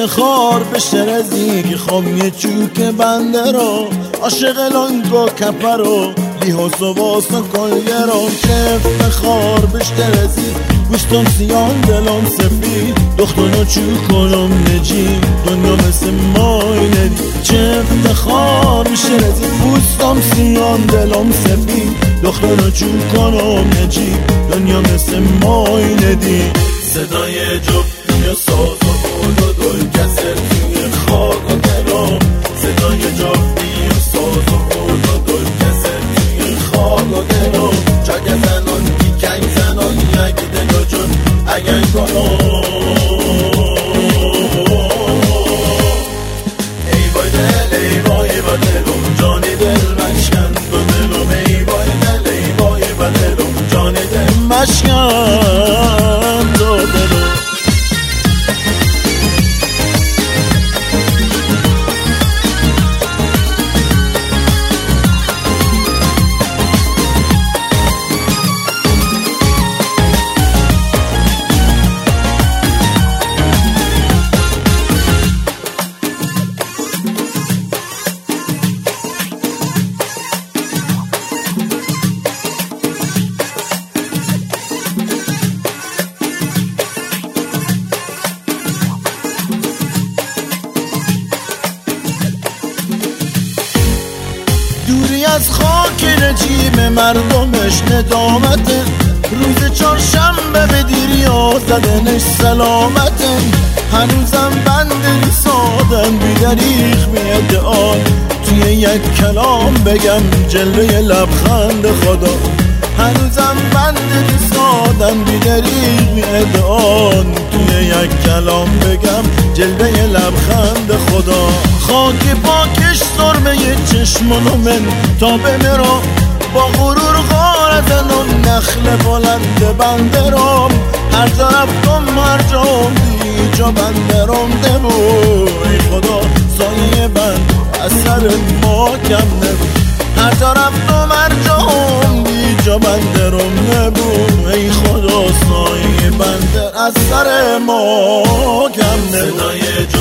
افتخار به شرزی خام یه چوک بنده رو عاشق لانگو کپر رو لیحاس و واسه کلگرام که افتخار به شرزی گوشتم سیان دلم سفید دختانو چو کنم نجی دنیا مثل مای ندی چه افتخار به شرزی گوشتم سیان دلم سفید دختانو چو کنم نجی دنیا مثل مای ندی صدای جفتی و ساز و بود و دل کسر توی خاک و درام صدای جفتی و ساز و بود و دل کسر توی خاک و درام چاک زنان دیکنگ زنان یک دگا جون اگر کنم ای بای دل ای بای با دلم جانی دل مشکن با دلم ای بای دل ای بای با دلم جانی دل مشکن با دلم دوری از خاک رجیم مردمش ندامته روز چهارشنبه به دیریا زدنش سلامته هنوزم بند سادن بیدریخ میدعا توی یک کلام بگم جلوه لبخند خدا هنوزم بند سادن بیدریخ میدعا توی یک کلام بگم جلوه لبخند خدا خاک پاکش سرمه چشمانو من تا بمیرم با غرور غارتنم نخل بلند بندرم هر جا رفتم هر جا بی جا بندرم دمو ای خدا سایه بند از سر ما کم نبو هر جا رفتم هر جا بی جا بندرم نبو ای خدا سایه بندر از سر ما کم نبو